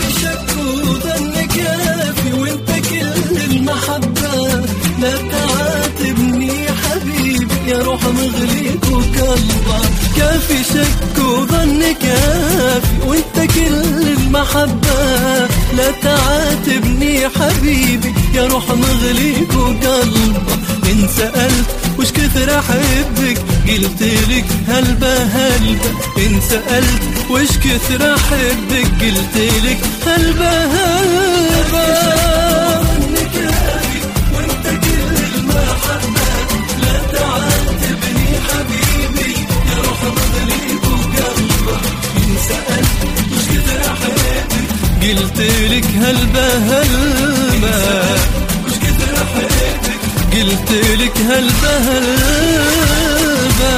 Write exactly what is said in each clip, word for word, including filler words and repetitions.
كافي شك وظن كافي وانت كل المحبة، لا تعاتبني حبيبي يا روح مغليك وقلبك. كافي شك وظن كافي وانت كل المحبة، لا تعاتبني حبيبي يا روح مغليك وقلبك. إن سألت وش كثر أحبك قلت لك هلبة هلبة، إن سألت وش كثر أحبك قلت لك هلبة هلبة. وانت كل المحبة، لا تعاتبني حبيبي يا روح مغليك وقلبك. إن سألت وش كثر أحبك قلت لك هلبة هلبة، قلت لك هلبة هلبة.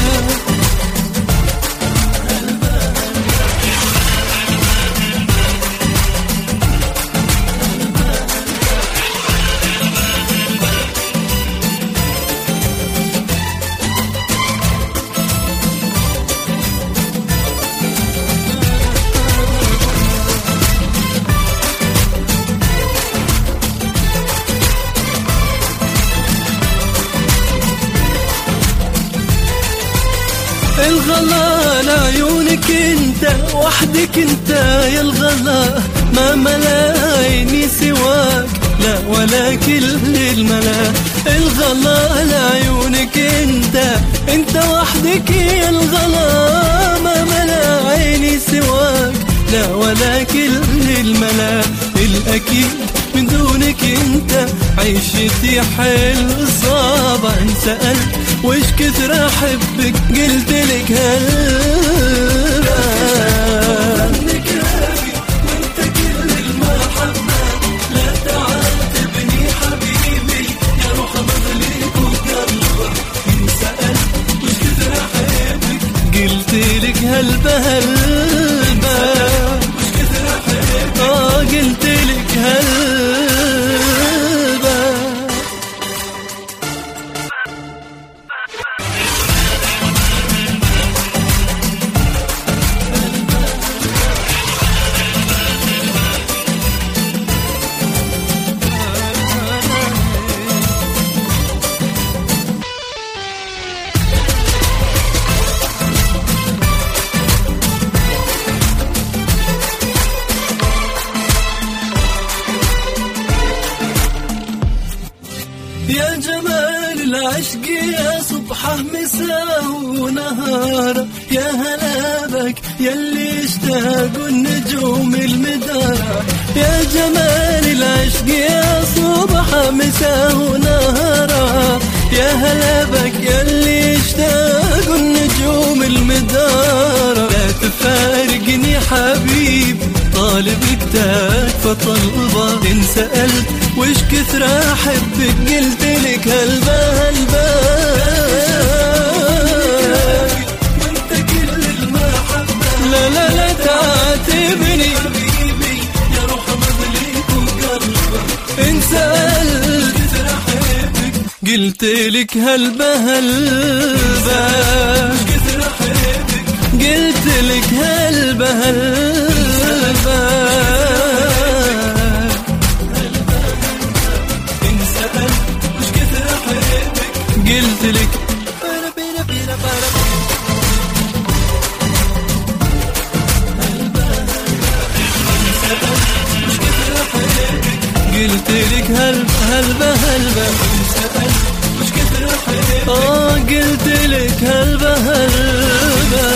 الغلا لعيونك انت وحدك انت يا الغلا، ما ملايني سواك لا ولا كل الملا. الغلا لعيونك انت انت وحدك يا الغلا، ما ملايني سواك لا ولا كل الملا. الأكيد من دونك انت عيشتي حيل صعبة. ان سألت وش كثر أحبك قلت لك هلبة. وانت كل المحبة، لا تعاتبني حبيبي يا روح مغليك وقلبك. إن سألت وش كثر أحبك قلت لك هلبة هلبة، وش كثر أحبك آه قلت لك هلبة. يا جمال العشق يا صبحه مساء ونهار، يا هلا بك يلي اشتاقوا النجوم المدار. يا جمال العشق يا صبحه مساء ونهار، يا هلا بك يلي اشتاقوا النجوم المدار. لا تفارقني حبيب طالبك تكفى طلبة. إن سألت وش كثر أحبك قلت لك هلبة هلبة. وانت كل المحبة، لا لا لا تعاتبني حبيبي يا روح مغليك وقلبك. إن سألت كثر أحبك قلت لك هلبة هلبة، كثر أحبك قلت لك هلبة هلبة. قلت لك قلت لك هلبة هلبة هلبة. اه قلت لك هلبة هلبة.